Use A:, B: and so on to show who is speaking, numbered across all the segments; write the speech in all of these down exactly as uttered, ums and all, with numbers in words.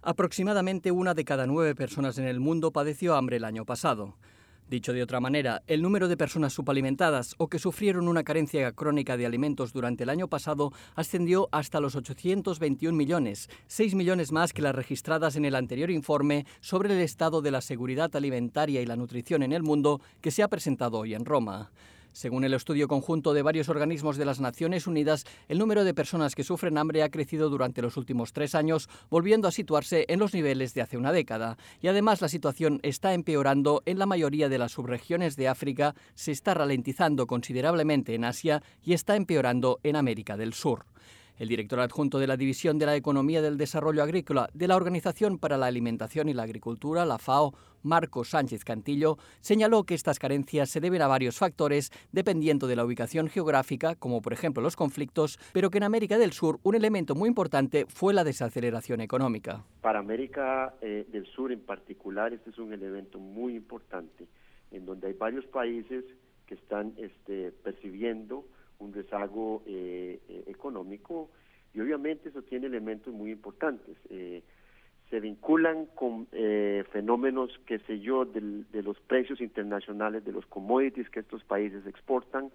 A: Aproximadamente una de cada nueve personas en el mundo padeció hambre el año pasado. Dicho de otra manera, el número de personas subalimentadas o que sufrieron una carencia crónica de alimentos durante el año pasado ascendió hasta los ochocientos veintiún millones, seis millones más que las registradas en el anterior informe sobre el estado de la seguridad alimentaria y la nutrición en el mundo que se ha presentado hoy en Roma. Según el estudio conjunto de varios organismos de las Naciones Unidas, el número de personas que sufren hambre ha crecido durante los últimos tres años, volviendo a situarse en los niveles de hace una década. Y además la situación está empeorando en la mayoría de las subregiones de África, se está ralentizando considerablemente en Asia y está empeorando en América del Sur. El director adjunto de la División de la Economía del Desarrollo Agrícola de la Organización para la Alimentación y la Agricultura, la FAO, Marcos Sánchez Cantillo, señaló que estas carencias se deben a varios factores, dependiendo de la ubicación geográfica, como por ejemplo los conflictos, pero que en América del Sur un elemento muy importante fue la desaceleración económica.
B: Para América eh, del Sur en particular, este es un elemento muy importante, en donde hay varios países que están este, percibiendo un rezago eh, eh, económico, y obviamente eso tiene elementos muy importantes. Eh, se vinculan con eh, fenómenos, qué sé yo, del, de los precios internacionales de los commodities que estos países exportan.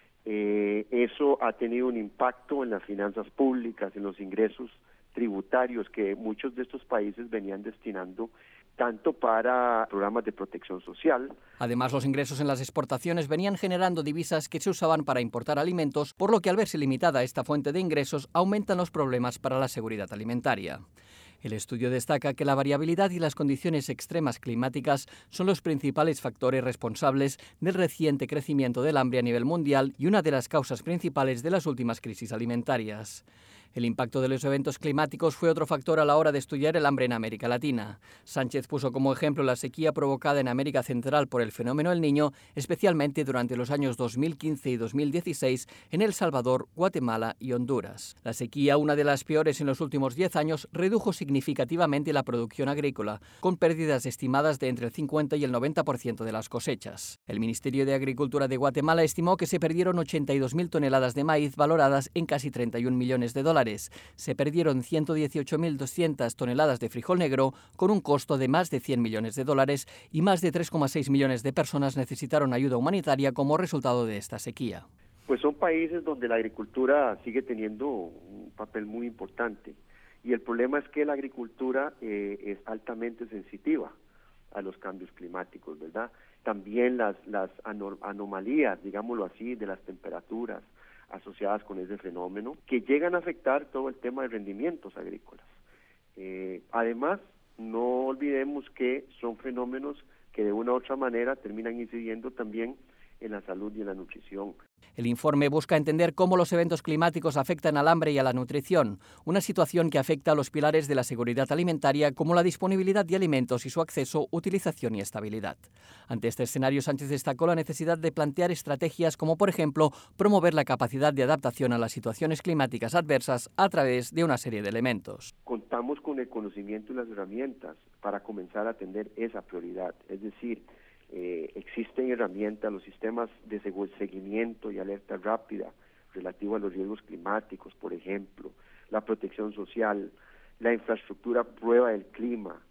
B: Eh, eso ha tenido un impacto en las finanzas públicas, en los ingresos tributarios que muchos de estos países venían destinando tanto para programas de protección social.
A: Además, los ingresos en las exportaciones venían generando divisas que se usaban para importar alimentos, por lo que al verse limitada esta fuente de ingresos, aumentan los problemas para la seguridad alimentaria. El estudio destaca que la variabilidad y las condiciones extremas climáticas son los principales factores responsables del reciente crecimiento del hambre a nivel mundial y una de las causas principales de las últimas crisis alimentarias. El impacto de los eventos climáticos fue otro factor a la hora de estudiar el hambre en América Latina. Sánchez puso como ejemplo la sequía provocada en América Central por el fenómeno El Niño, especialmente durante los años dos mil quince y dos mil dieciséis en El Salvador, Guatemala y Honduras. La sequía, una de las peores en los últimos diez años, redujo significativamente la producción agrícola, con pérdidas estimadas de entre el cincuenta y el noventa por ciento de las cosechas. El Ministerio de Agricultura de Guatemala estimó que se perdieron ochenta y dos mil toneladas de maíz valoradas en casi treinta y un millones de dólares. Se perdieron ciento dieciocho mil doscientas toneladas de frijol negro con un costo de más de cien millones de dólares y más de tres coma seis millones de personas necesitaron ayuda humanitaria como resultado de esta sequía.
B: Pues son países donde la agricultura sigue teniendo un papel muy importante, y el problema es que la agricultura eh, es altamente sensitiva a los cambios climáticos, ¿verdad? También las, las anomalías, digámoslo así, de las temperaturas asociadas con ese fenómeno, que llegan a afectar todo el tema de rendimientos agrícolas. Eh, además, no olvidemos que son fenómenos que de una u otra manera terminan incidiendo también en la salud y en la nutrición.
A: El informe busca entender cómo los eventos climáticos afectan al hambre y a la nutrición, una situación que afecta a los pilares de la seguridad alimentaria como la disponibilidad de alimentos y su acceso, utilización y estabilidad. Ante este escenario, Sánchez destacó la necesidad de plantear estrategias como, por ejemplo, promover la capacidad de adaptación a las situaciones climáticas adversas a través de una serie de elementos.
B: Contamos con el conocimiento y las herramientas para comenzar a atender esa prioridad, es decir, Eh, existen herramientas, los sistemas de seguimiento y alerta rápida relativo a los riesgos climáticos, por ejemplo, la protección social, la infraestructura prueba del clima,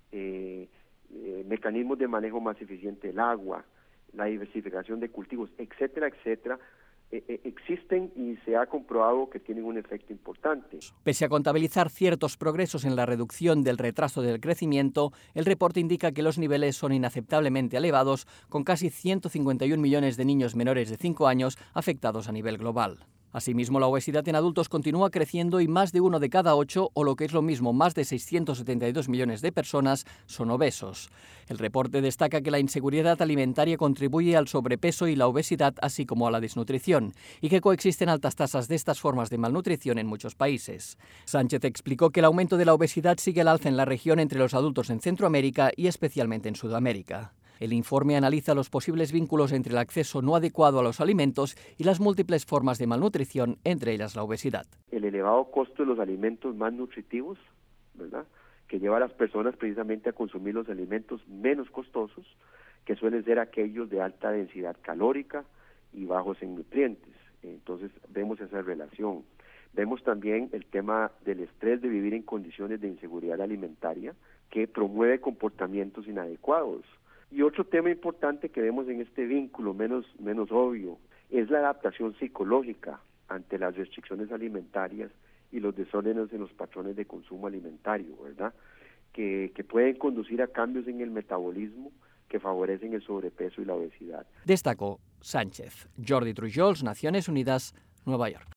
B: eh, eh, mecanismos de manejo más eficiente del agua, la diversificación de cultivos, etcétera, etcétera. Eh, eh, existen y se ha comprobado que tienen un efecto importante.
A: Pese a contabilizar ciertos progresos en la reducción del retraso del crecimiento, el reporte indica que los niveles son inaceptablemente elevados, con casi ciento cincuenta y un millones de niños menores de cinco años afectados a nivel global. Asimismo, la obesidad en adultos continúa creciendo y más de uno de cada ocho, o lo que es lo mismo, más de seiscientos setenta y dos millones de personas, son obesos. El reporte destaca que la inseguridad alimentaria contribuye al sobrepeso y la obesidad, así como a la desnutrición, y que coexisten altas tasas de estas formas de malnutrición en muchos países. Sánchez explicó que el aumento de la obesidad sigue al alza en la región entre los adultos en Centroamérica y especialmente en Sudamérica. El informe analiza los posibles vínculos entre el acceso no adecuado a los alimentos y las múltiples formas de malnutrición, entre ellas la obesidad.
B: El elevado costo de los alimentos más nutritivos, ¿verdad?, que lleva a las personas precisamente a consumir los alimentos menos costosos, que suelen ser aquellos de alta densidad calórica y bajos en nutrientes. Entonces vemos esa relación. Vemos también el tema del estrés de vivir en condiciones de inseguridad alimentaria que promueve comportamientos inadecuados. Y otro tema importante que vemos en este vínculo, menos, menos obvio, es la adaptación psicológica ante las restricciones alimentarias y los desórdenes en los patrones de consumo alimentario, ¿verdad? Que, que pueden conducir a cambios en el metabolismo que favorecen el sobrepeso y la obesidad.
A: Destacó Sánchez. Jordi Trujols, Naciones Unidas, Nueva York.